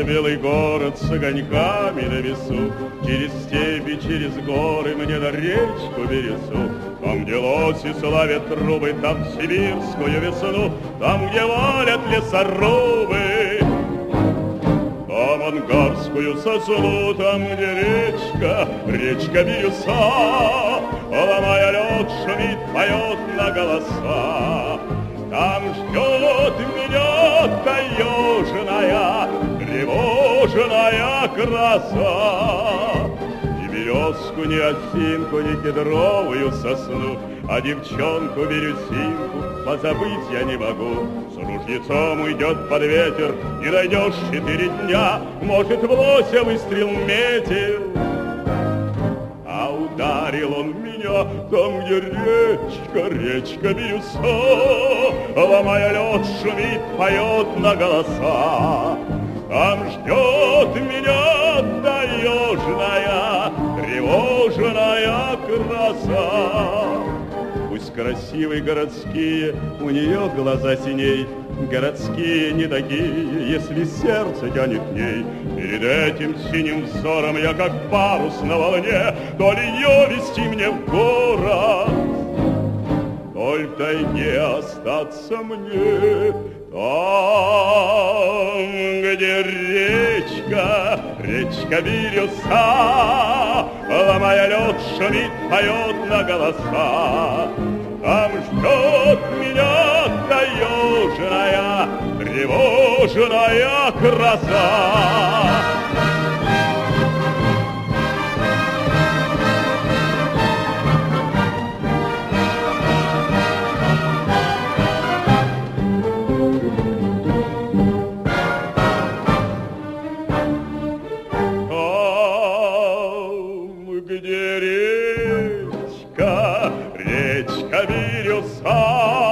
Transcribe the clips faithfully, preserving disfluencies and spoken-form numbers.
белый город с огоньками на весу, через степи, через горы мне на речку Березу. Там, где лоси славят трубы, там сибирскую весну, там, где валят лесорубы, там ангарскую сосну, там, где речка, речка Бирюса, ломая лед, шумит, поет на голоса. Там ждет меня таежная, тревожная краса. Ни березку, ни осинку, ни кедровую сосну, а девчонку бирюсинку позабыть я не могу. С ружьецом уйдет под ветер, не найдешь четыре дня, может, в лося выстрел метил. А ударил он меня там, где речка, речка Бирюса, ломая лед, шумит, поет на голоса. Там ждет меня таежная, тревожная краса. Пусть красивые городские, у нее глаза синей, городские не такие, если сердце тянет к ней. Перед этим синим взором я как парус на волне, то ли ее вести мне в город, то ли в тайге остаться мне. Там, где речка, речка Бирюса, ломая лед, шумит, поет на голоса. Там ждет меня таежная, тревожная краса. Где речка, речка Бирюса,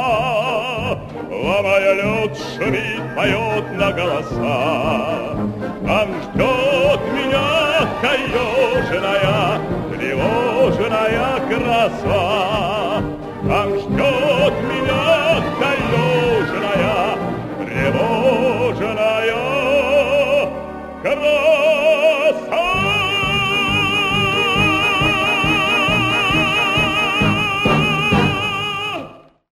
ломая лед, шумит, поет на голоса. Там ждет меня таежная, тревожная краса.